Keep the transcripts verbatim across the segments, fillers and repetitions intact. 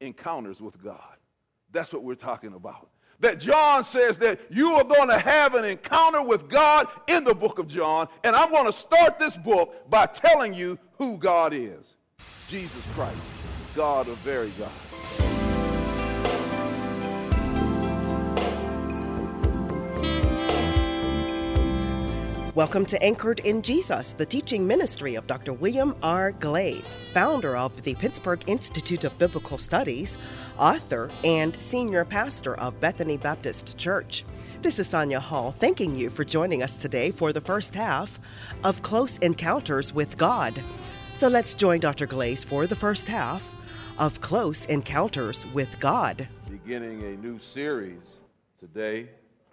encounters with God. That's what we're talking about. That John says that you are going to have an encounter with God in the book of John, and I'm going to start this book by telling you who God is. Jesus Christ, God of very God. Welcome to Anchored in Jesus, the teaching ministry of Doctor William R. Glaze, founder of the Pittsburgh Institute of Biblical Studies, author, and senior pastor of Bethany Baptist Church. This is Sonia Hall, thanking you for joining us today for the first half of Close Encounters with God. So let's join Doctor Glaze for the first half of Close Encounters with God. Beginning a new series today.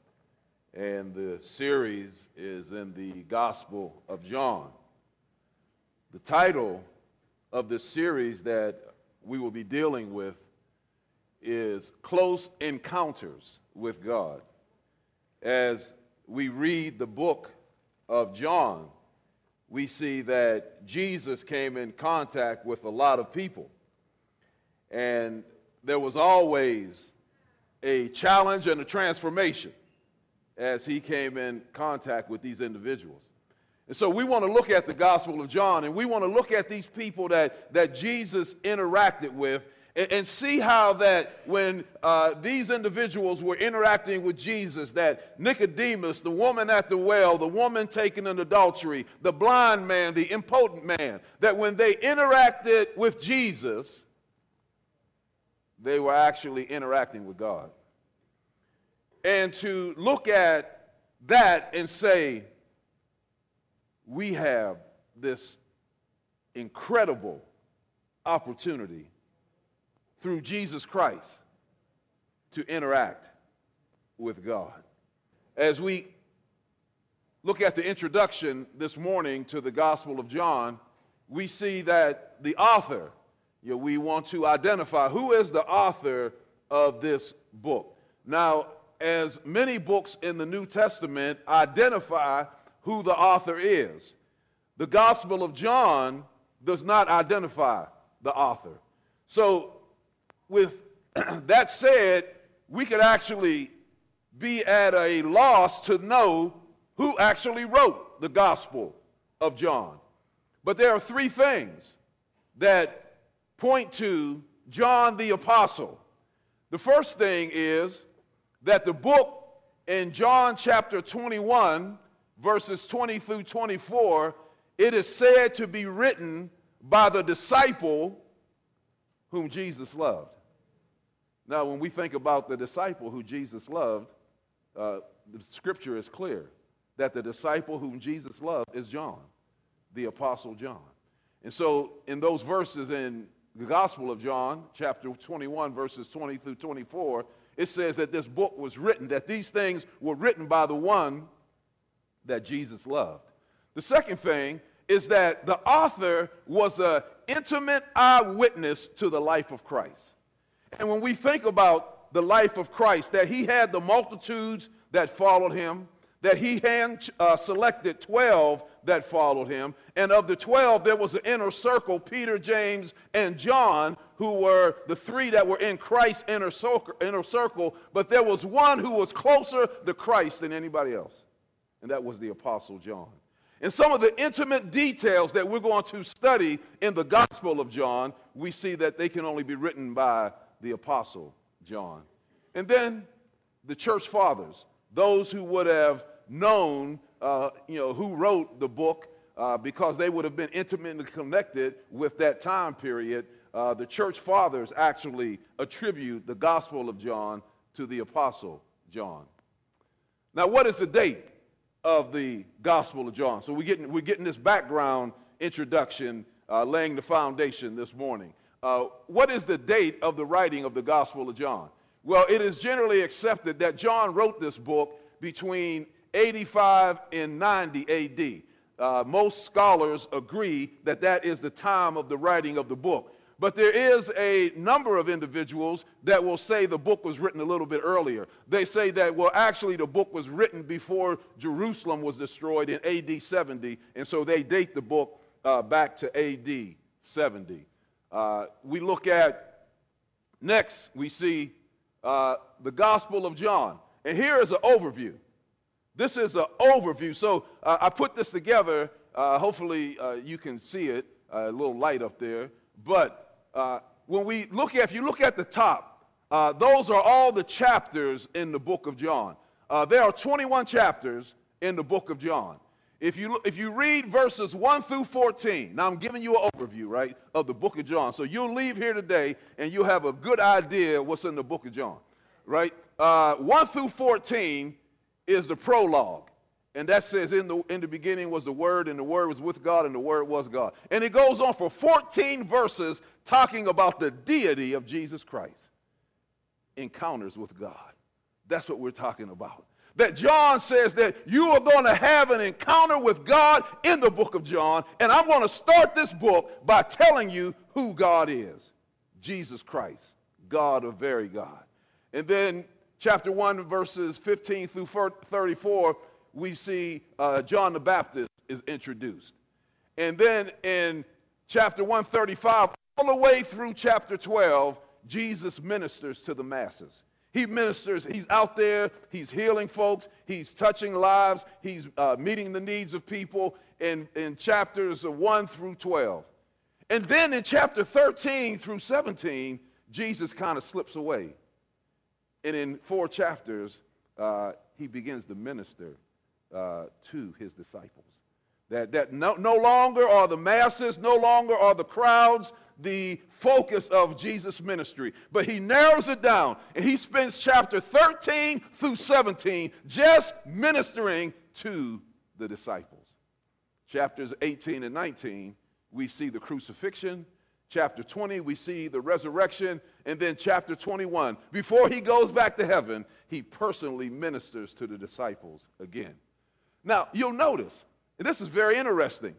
And the series is in the Gospel of John. The title of the series that we will be dealing with is Close Encounters with God. As we read the book of John, we see that Jesus came in contact with a lot of people. And there was always a challenge and a transformation as he came in contact with these individuals. And so we want to look at the Gospel of John, and we want to look at these people that, that Jesus interacted with and, and see how that when uh, these individuals were interacting with Jesus, that Nicodemus, the woman at the well, the woman taken in adultery, the blind man, the impotent man, that when they interacted with Jesus, they were actually interacting with God. And to look at that and say, we have this incredible opportunity through Jesus Christ to interact with God. As we look at the introduction this morning to the Gospel of John, we see that the author, you know, we want to identify who is the author of this book. Now, as many books in the New Testament identify who the author is, the Gospel of John does not identify the author. So with that said, we could actually be at a loss to know who actually wrote the Gospel of John. But there are three things that point to John the Apostle. The first thing is that the book in John chapter twenty-one, verses twenty through twenty-four, it is said to be written by the disciple whom Jesus loved. Now, when we think about the disciple who Jesus loved, uh, the scripture is clear that the disciple whom Jesus loved is John, the Apostle John. And so in those verses in the Gospel of John, chapter twenty-one, verses twenty through twenty-four, it says that this book was written, that these things were written by the one that Jesus loved. The second thing is that the author was an intimate eyewitness to the life of Christ. And when we think about the life of Christ, that he had the multitudes that followed him, that he hand uh, selected twelve that followed him, and of the twelve there was an inner circle, Peter, James, and John, who were the three that were in Christ's inner circle, inner circle, but there was one who was closer to Christ than anybody else, and that was the Apostle John. And some of the intimate details that we're going to study in the Gospel of John, we see that they can only be written by the Apostle John. And then the church fathers, those who would have known, uh, you know, who wrote the book, uh, because they would have been intimately connected with that time period. Uh, the church fathers actually attribute the Gospel of John to the Apostle John. Now, what is the date of the Gospel of John? So we're getting, we're getting this background introduction, uh, laying the foundation this morning. Uh, what is the date of the writing of the Gospel of John? Well, it is generally accepted that John wrote this book between eighty-five and ninety A D. Uh, most scholars agree that that is the time of the writing of the book. But there is a number of individuals that will say the book was written a little bit earlier. They say that, well, actually the book was written before Jerusalem was destroyed in A D seventy, and so they date the book uh, back to A D seventy. Uh, we look at Next, we see uh, the Gospel of John. And here is an overview. This is an overview. So uh, I put this together. Uh, hopefully uh, you can see it, uh, a little light up there. But uh, when we look at, if you look at the top, uh, those are all the chapters in the book of John. Uh, there are twenty-one chapters in the book of John. If you, if you read verses one through fourteen, now I'm giving you an overview, right, of the book of John. So you'll leave here today and you'll have a good idea what's in the book of John, right? Uh, one through fourteen is the prologue. And that says, in the, in the beginning was the Word, and the Word was with God, and the Word was God. And it goes on for fourteen verses talking about the deity of Jesus Christ. Encounters with God. That's what we're talking about. That John says that you are going to have an encounter with God in the book of John, and I'm going to start this book by telling you who God is. Jesus Christ, God of very God. And then chapter one, verses fifteen through thirty-four, we see uh, John the Baptist is introduced. And then in chapter one thirty-five, all the way through chapter twelve, Jesus ministers to the masses. He ministers, he's out there, he's healing folks, he's touching lives, he's uh, meeting the needs of people in, in chapters one through twelve. And then in chapter thirteen through seventeen, Jesus kind of slips away. And in four chapters, uh, he begins to minister uh, to his disciples. That, that no, no longer are the masses, no longer are the crowds the focus of Jesus' ministry. But he narrows it down, and he spends chapter thirteen through seventeen just ministering to the disciples. Chapters eighteen and nineteen, we see the crucifixion. Chapter twenty, we see the resurrection. And then chapter twenty-one, before he goes back to heaven, he personally ministers to the disciples again. Now, you'll notice, and this is very interesting,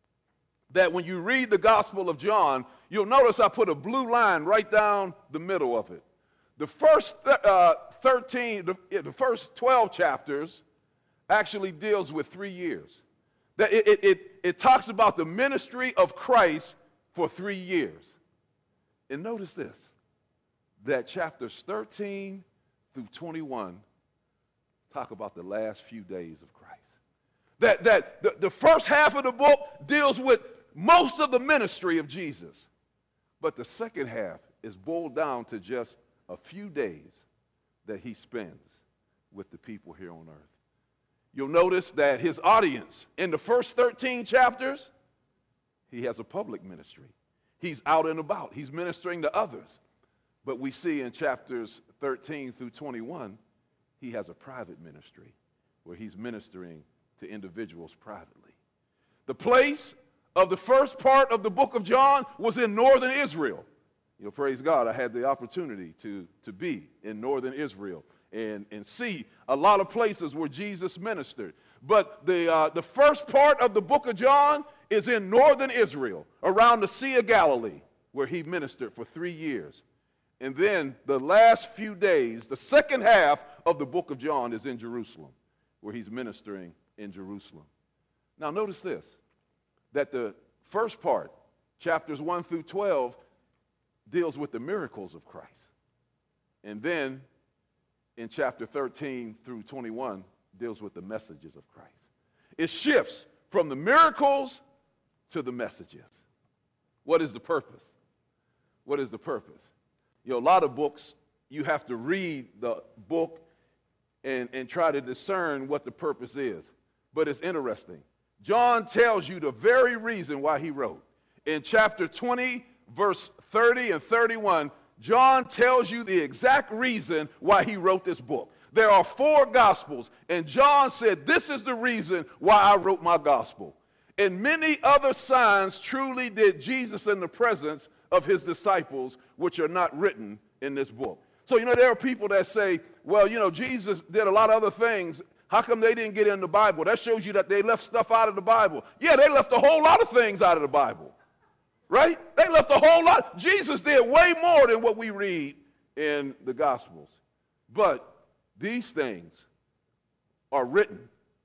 that when you read the Gospel of John, you'll notice I put a blue line right down the middle of it. The first uh, thirteen, the, the first twelve chapters actually deals with three years. That it, it, it, it talks about the ministry of Christ for three years. And notice this, that chapters thirteen through twenty-one talk about the last few days of Christ. That, that the, the first half of the book deals with most of the ministry of Jesus. But the second half is boiled down to just a few days that he spends with the people here on earth. You'll notice that his audience in the first thirteen chapters, he has a public ministry. He's out and about. He's ministering to others. But we see in chapters thirteen through twenty-one, he has a private ministry where he's ministering to individuals privately. The place of the first part of the book of John was in northern Israel. You know, praise God, I had the opportunity to, to be in northern Israel and, and see a lot of places where Jesus ministered. But the, uh, the first part of the book of John is in northern Israel, around the Sea of Galilee, where he ministered for three years. And then the last few days, the second half of the book of John is in Jerusalem, where he's ministering in Jerusalem. Now notice this, that the first part, chapters one through twelve, deals with the miracles of Christ. And then in chapter thirteen through twenty-one, deals with the messages of Christ. It shifts from the miracles to the messages. What is the purpose? What is the purpose? You know, a lot of books, you have to read the book and, and try to discern what the purpose is. But it's interesting. John tells you the very reason why he wrote. In chapter twenty, verse thirty and thirty-one, John tells you the exact reason why he wrote this book. There are four gospels, and John said, this is the reason why I wrote my gospel. And many other signs truly did Jesus in the presence of his disciples, which are not written in this book. So, you know, there are people that say, well, you know, Jesus did a lot of other things. How come they didn't get in the Bible? That shows you that they left stuff out of the Bible. Yeah, they left a whole lot of things out of the Bible, right? They left a whole lot. Jesus did way more than what we read in the Gospels. But these things are written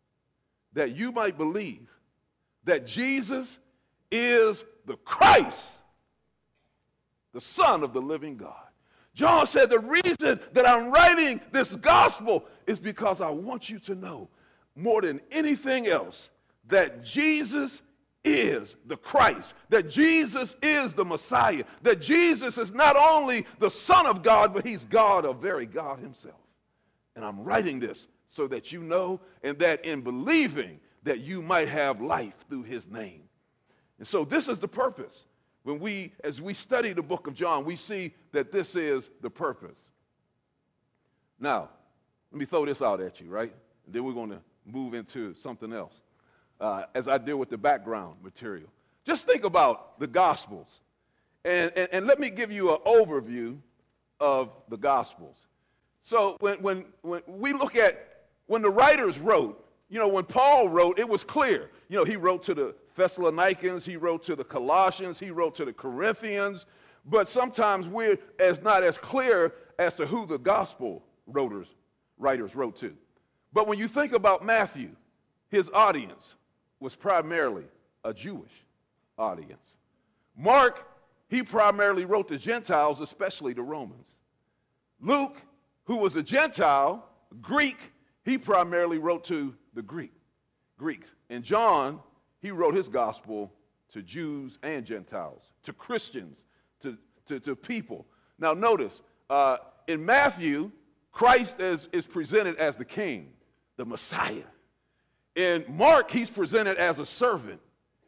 that you might believe that Jesus is the Christ, the Son of the living God. John said, the reason that I'm writing this gospel is because I want you to know more than anything else that Jesus is the Christ, that Jesus is the Messiah, that Jesus is not only the Son of God, but he's God, a very God himself. And I'm writing this so that you know, and that in believing that you might have life through his name. And so this is the purpose. When we, as we study the book of John, we see that this is the purpose. Now, let me throw this out at you, right? And then we're going to move into something else. Uh, as I deal with the background material. Just think about the Gospels. And, and, and let me give you an overview of the Gospels. So when, when, when we look at, when the writers wrote, you know, when Paul wrote, it was clear. You know, he wrote to the Thessalonians, he wrote to the Colossians, he wrote to the Corinthians. But sometimes we're as not as clear as to who the Gospel writers, writers wrote to. But when you think about Matthew, his audience was primarily a Jewish audience. Mark, he primarily wrote to Gentiles, especially the Romans. Luke, who was a Gentile, Greek, he primarily wrote to the Greek, Greeks. And John, he wrote his gospel to Jews and Gentiles, to Christians, to, to, to people. Now notice, uh, in Matthew, Christ is, is presented as the king, the Messiah. In Mark, he's presented as a servant.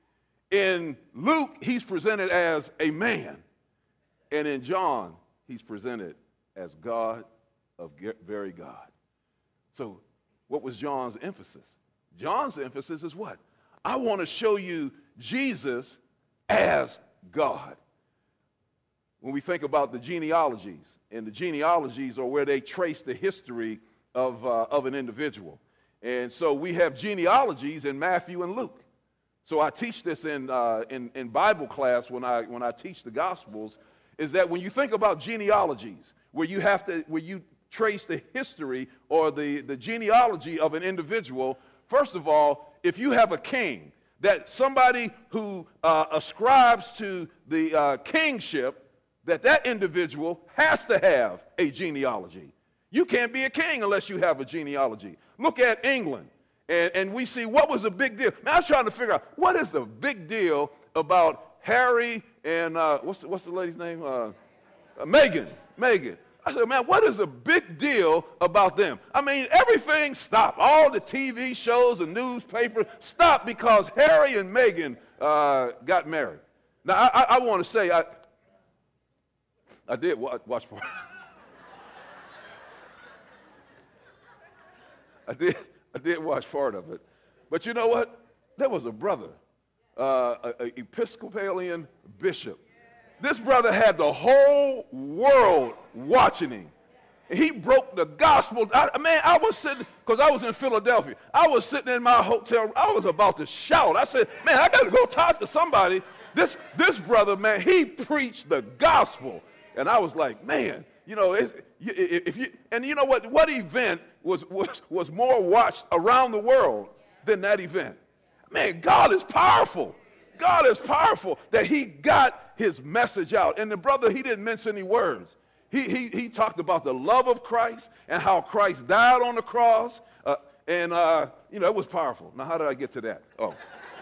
In Luke, he's presented as a man. And in John, he's presented as God of very God. So what was John's emphasis? John's emphasis is what? I want to show you Jesus as God. When we think about the genealogies, and the genealogies are where they trace the history of, uh, of an individual. And so we have genealogies in Matthew and Luke. So I teach this in, uh, in, in Bible class when I, when I teach the Gospels, is that when you think about genealogies, where you have to, where you trace the history or the, the genealogy of an individual, first of all, if you have a king, that somebody who uh, ascribes to the uh, kingship, that that individual has to have a genealogy. You can't be a king unless you have a genealogy. Look at England, and, and we see what was the big deal. Man, I was trying to figure out what is the big deal about Harry and uh, what's, the, what's the lady's name? Uh, uh, Meghan. Meghan. I said, man, what is the big deal about them? I mean, everything stopped. All the T V shows and newspapers stopped because Harry and Meghan uh, got married. Now, I, I, I want to say, I, I did watch, watch part. I did, I did watch part of it. But you know what? There was a brother, uh, an Episcopalian bishop. This brother had the whole world watching him. He broke the gospel. I, man, I was sitting, because I was in Philadelphia. I was sitting in my hotel. I was about to shout. I said, man, I got to go talk to somebody. This, this brother, man, he preached the gospel. And I was like, man, you know, it's, if you, and you know what, what event was, was, was more watched around the world than that event? Man, God is powerful. God is powerful that he got his message out. And the brother, he didn't mince any words. He, he, he talked about the love of Christ and how Christ died on the cross. Uh, and, uh, you know, it was powerful. Now, how did I get to that? Oh.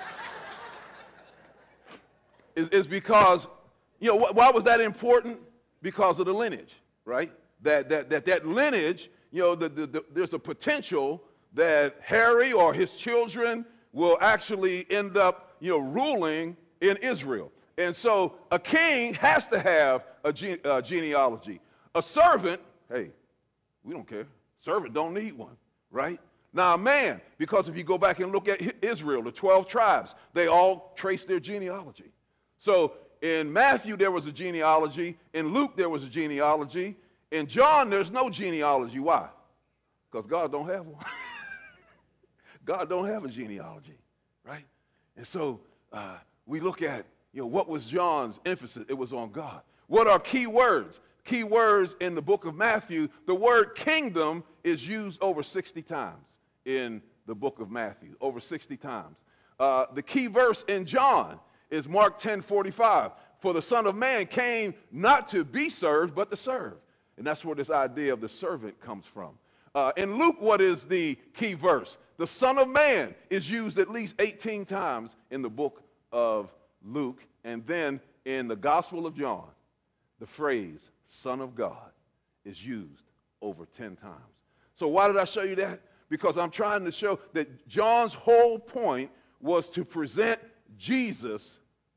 it's, it's because, you know, wh why was that important? Because of the lineage, right? That, that, that, that lineage, you know, the, the, the, there's a potential that Harry or his children will actually end up, you know, ruling in Israel. And so a king has to have a gene, uh, genealogy. A servant, hey, we don't care. Servant don't need one, right? Now a man, because if you go back and look at Israel, the twelve tribes, they all trace their genealogy. So in Matthew, there was a genealogy. In Luke, there was a genealogy. In John, there's no genealogy. Why? Because God don't have one. God don't have a genealogy, right? And so uh, we look at, you know, what was John's emphasis? It was on God. What are key words? Key words in the book of Matthew. The word kingdom is used over sixty times in the book of Matthew, over sixty times. Uh, the key verse in John is Mark ten forty-five. For the Son of Man came not to be served, but to serve. And that's where this idea of the servant comes from. Uh, in Luke, what is the key verse? The Son of Man is used at least eighteen times in the book of Luke. And then in the Gospel of John, the phrase Son of God is used over ten times. So why did I show you that? Because I'm trying to show that John's whole point was to present Jesus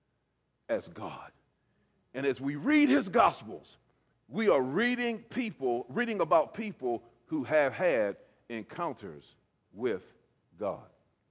as God. And as we read his Gospels, we are reading people, reading about people who have had encounters with God.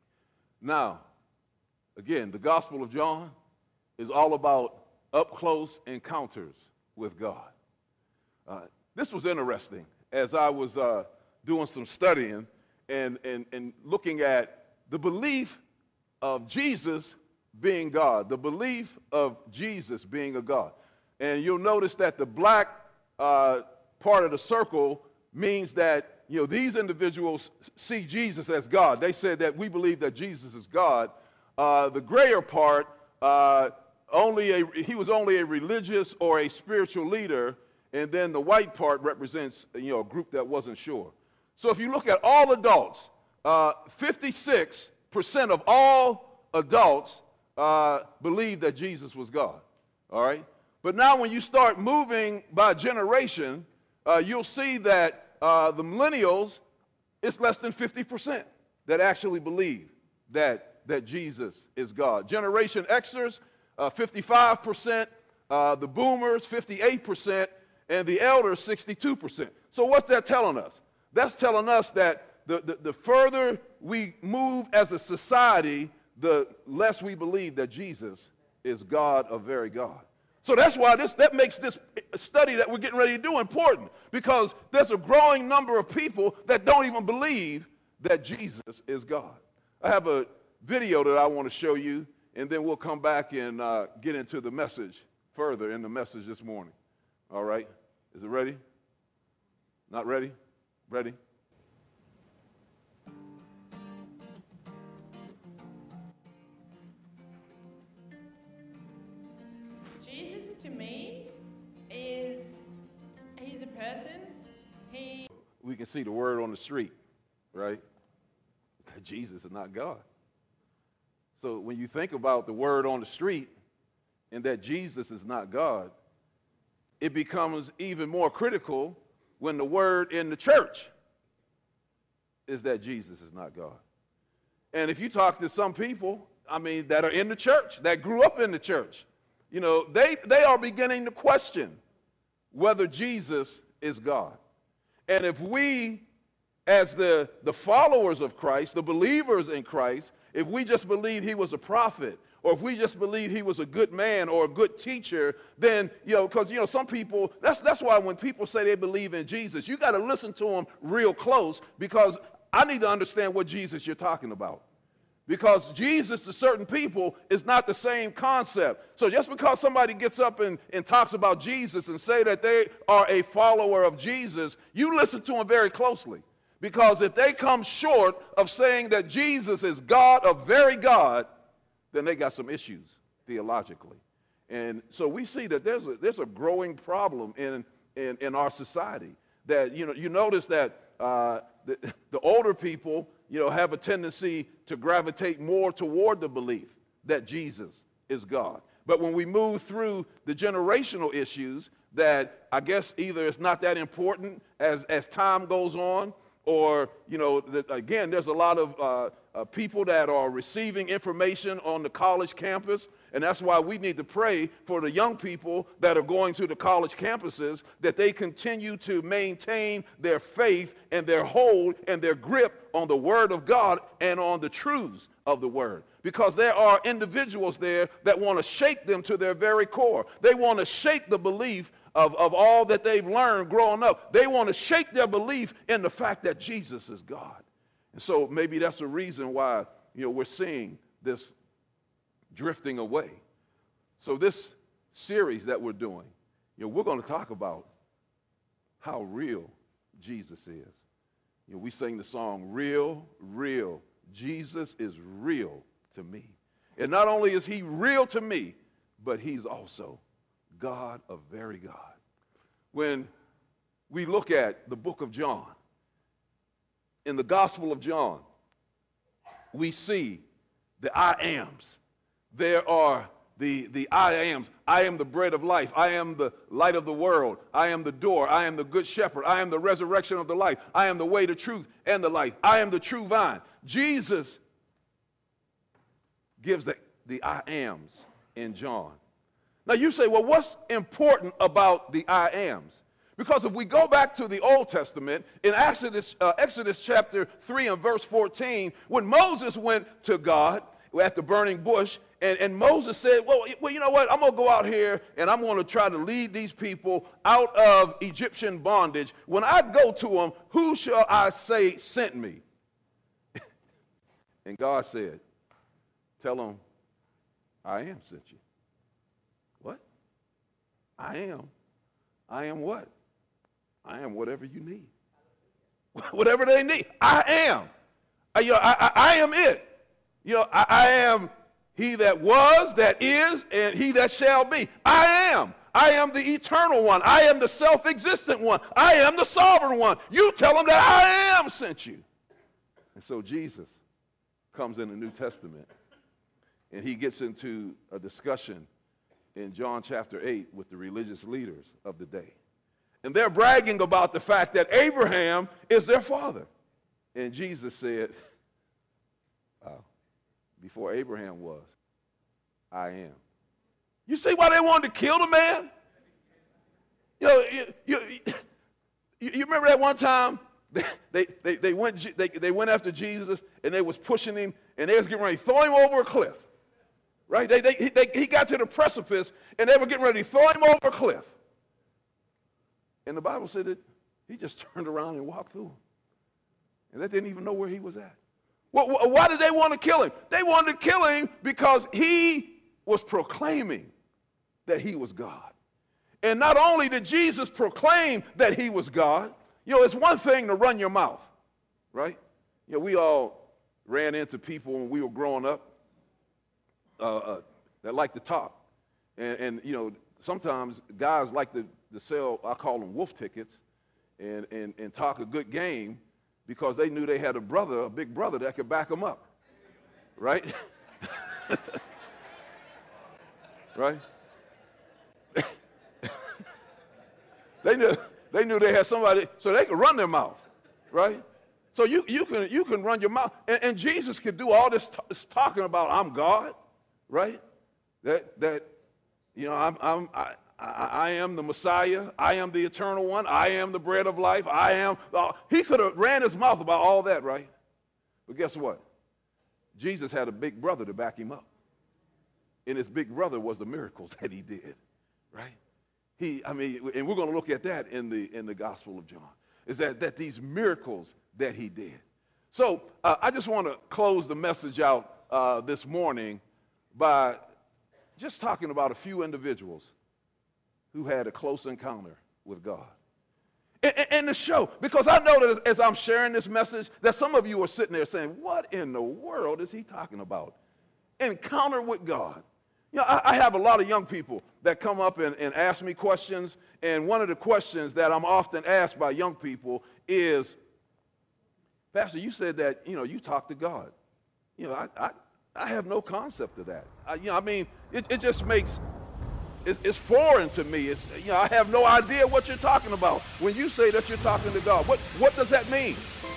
Now, again, the Gospel of John is all about up-close encounters with God. Uh, this was interesting as I was uh, doing some studying and, and, and looking at the belief of Jesus being God, the belief of Jesus being a God. And you'll notice that the black uh, part of the circle means that, you know, these individuals see Jesus as God. They said that we believe that Jesus is God. Uh, the grayer part, uh, only a, he was only a religious or a spiritual leader, and then the white part represents, you know, a group that wasn't sure. So if you look at all adults, uh, fifty-six percent of all adults uh, believe that Jesus was God, all right? But now when you start moving by generation, uh, you'll see that uh, the millennials, it's less than fifty percent that actually believe that, that Jesus is God. Generation Xers, uh, fifty-five percent, uh, the boomers, fifty-eight percent, and the elders, sixty-two percent. So what's that telling us? That's telling us that the, the, the further we move as a society, the less we believe that Jesus is God, a very God. So that's why this, that makes this study that we're getting ready to do important, because there's a growing number of people that don't even believe that Jesus is God. I have a video that I want to show you, and then we'll come back and uh, get into the message further in the message this morning. All right? Is it ready? Not ready? Ready? Jesus to me is, he's a person. He. We can see the word on the street, right? That Jesus is not God. So when you think about the word on the street and that Jesus is not God, it becomes even more critical when the word in the church is that Jesus is not God. And if you talk to some people, I mean, that are in the church, that grew up in the church, you know, they, they are beginning to question whether Jesus is God. And if we, as the, the followers of Christ, the believers in Christ, if we just believe he was a prophet, or if we just believe he was a good man or a good teacher, then, you know, because, you know, some people, that's, that's why when people say they believe in Jesus, you got to listen to them real close, because I need to understand what Jesus you're talking about. Because Jesus to certain people is not the same concept. So just because somebody gets up and, and talks about Jesus and say that they are a follower of Jesus, you listen to them very closely. Because if they come short of saying that Jesus is God, a very God, then they got some issues theologically. And so we see that there's a, there's a growing problem in, in, in our society. That, you know, you notice that uh, the, the older people, you know, have a tendency to gravitate more toward the belief that Jesus is God. But when we move through the generational issues, that I guess either it's not that important as, as time goes on, or, you know, that, again, there's a lot of uh, uh, people that are receiving information on the college campus, and that's why we need to pray for the young people that are going to the college campuses, that they continue to maintain their faith and their hold and their grip on the Word of God and on the truths of the Word. Because there are individuals there that want to shake them to their very core. They want to shake the belief Of, of all that they've learned growing up. They want to shake their belief in the fact that Jesus is God. And so maybe that's the reason why, you know, we're seeing this drifting away. So this series that we're doing, you know, we're going to talk about how real Jesus is. You know, we sing the song, Real, Real. Jesus is real to me. And not only is he real to me, but he's also God, a very God. When we look at the book of John, in the Gospel of John, we see the I ams. There are the, the I ams. I am the bread of life. I am the light of the world. I am the door. I am the good shepherd. I am the resurrection of the life. I am the way, the truth, and the life. I am the true vine. Jesus gives the, the I ams in John. Now you say, well, what's important about the I ams? Because if we go back to the Old Testament, in Exodus, uh, Exodus chapter three and verse fourteen, when Moses went to God at the burning bush, and, and Moses said, well, well, you know what, I'm going to go out here and I'm going to try to lead these people out of Egyptian bondage. When I go to them, who shall I say sent me? And God said, tell them, I am sent you. What? I am. I am what? I am whatever you need. Whatever they need. I am. I, you know, I, I, I am it. You know, I, I am he that was, that is, and he that shall be. I am. I am the eternal one. I am the self-existent one. I am the sovereign one. You tell them that I am sent you. And so Jesus comes in the New Testament, and he gets into a discussion in John chapter eight with the religious leaders of the day. And they're bragging about the fact that Abraham is their father. And Jesus said, wow, before Abraham was, I am. You see why they wanted to kill the man? You know, you, you, you, you remember that one time they, they, they, they, went, they, they went after Jesus and they was pushing him and they was getting ready to throw him over a cliff. Right? They, they, they, he got to the precipice and they were getting ready to throw him over a cliff. And the Bible said that he just turned around and walked through them. And they didn't even know where he was at. Well, why did they want to kill him? They wanted to kill him because he was proclaiming that he was God. And not only did Jesus proclaim that he was God, you know, it's one thing to run your mouth, right? You know, we all ran into people when we were growing up uh, uh, that like to talk. And, and, you know, sometimes guys like to, to sell, I call them wolf tickets, and, and, and talk a good game because they knew they had a brother, a big brother that could back them up, right? Right? They knew, they knew they had somebody, so they could run their mouth, right? So you, you, can, you can run your mouth. And, and Jesus could do all this, t- this talking about, I'm God, right? That, that you know, I'm, I'm, I, I, I am the Messiah. I am the eternal one. I am the bread of life. I am. Uh, he could have ran his mouth about all that, right? But guess what? Jesus had a big brother to back him up. And his big brother was the miracles that he did, right? He, I mean, and we're going to look at that in the in the Gospel of John, is that, that these miracles that he did. So uh, I just want to close the message out uh, this morning by just talking about a few individuals who had a close encounter with God. In the show, because I know that as I'm sharing this message, that some of you are sitting there saying, what in the world is he talking about? Encounter with God. You know, I, I have a lot of young people that come up and, and ask me questions, and one of the questions that I'm often asked by young people is, Pastor, you said that, you know, you talk to God. You know, I, I, I have no concept of that. I, you know, I mean, it, it just makes, it, it's foreign to me. It's, you know, I have no idea what you're talking about. When you say that you're talking to God, what, what does that mean?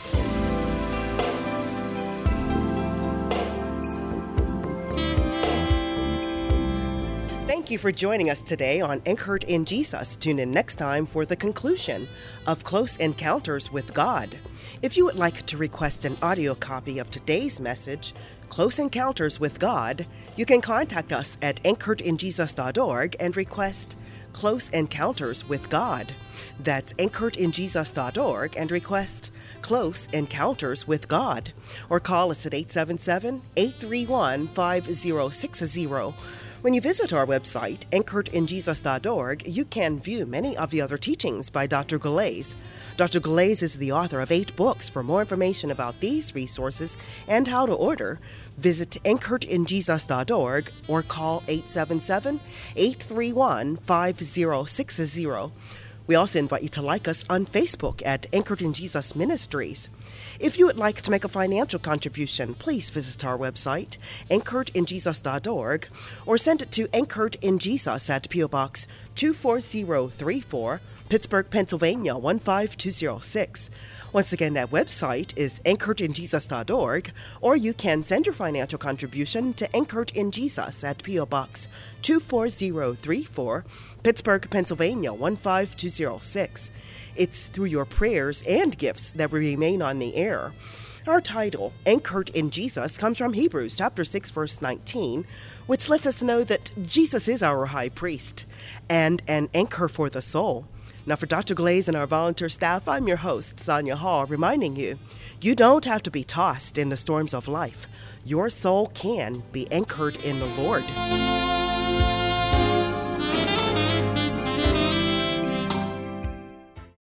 Thank you for joining us today on Anchored in Jesus. Tune in next time for the conclusion of Close Encounters with God. If you would like to request an audio copy of today's message, Close Encounters with God, you can contact us at anchored in jesus dot org and request Close Encounters with God. That's anchored in jesus dot org and request Close Encounters with God. Or call us at eight seven seven, eight three one, five zero six zero. When you visit our website, anchored in jesus dot org, you can view many of the other teachings by Doctor Galais. Doctor Galais is the author of eight books. For more information about these resources and how to order, visit anchored in jesus dot org or call eight seven seven, eight three one, five zero six zero. We also invite you to like us on Facebook at Anchored in Jesus Ministries. If you would like to make a financial contribution, please visit our website, anchored in jesus dot org, or send it to Anchored in Jesus at P O Box two four zero three four, Pittsburgh, Pennsylvania one five two zero six. Once again, that website is anchored in jesus dot org, or you can send your financial contribution to Anchored in Jesus at P O Box two four zero three four, Pittsburgh, Pennsylvania one five two zero six. It's through your prayers and gifts that we remain on the air. Our title, Anchored in Jesus, comes from Hebrews chapter six, verse nineteen, which lets us know that Jesus is our high priest and an anchor for the soul. Now, for Doctor Glaze and our volunteer staff, I'm your host, Sonia Hall, reminding you, you don't have to be tossed in the storms of life. Your soul can be anchored in the Lord.